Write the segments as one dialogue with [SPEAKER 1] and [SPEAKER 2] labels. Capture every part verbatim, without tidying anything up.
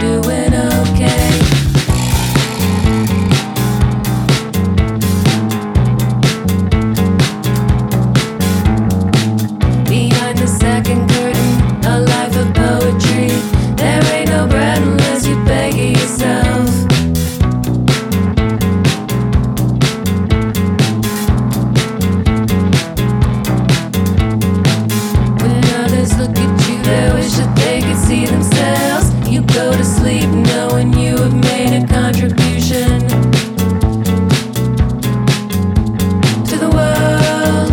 [SPEAKER 1] doing okay. Behind the second curtain, a life of poetry. There ain't no bread unless you beg it yourself. When others look at you, they wish that they could see themselves. You go to sleep knowing you have made a contribution to the world.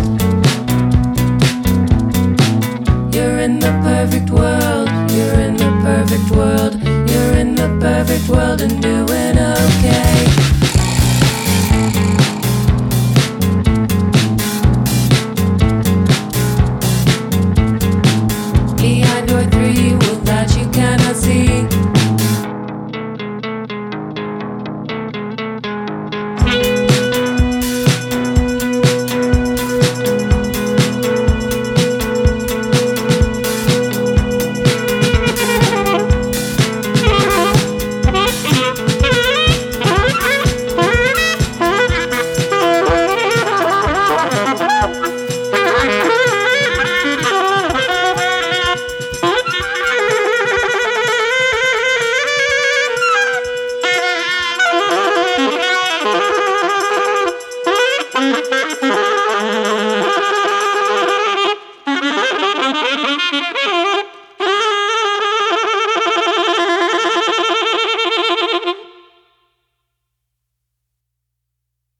[SPEAKER 1] You're in the perfect world. You're in the perfect world. You're in the perfect world and do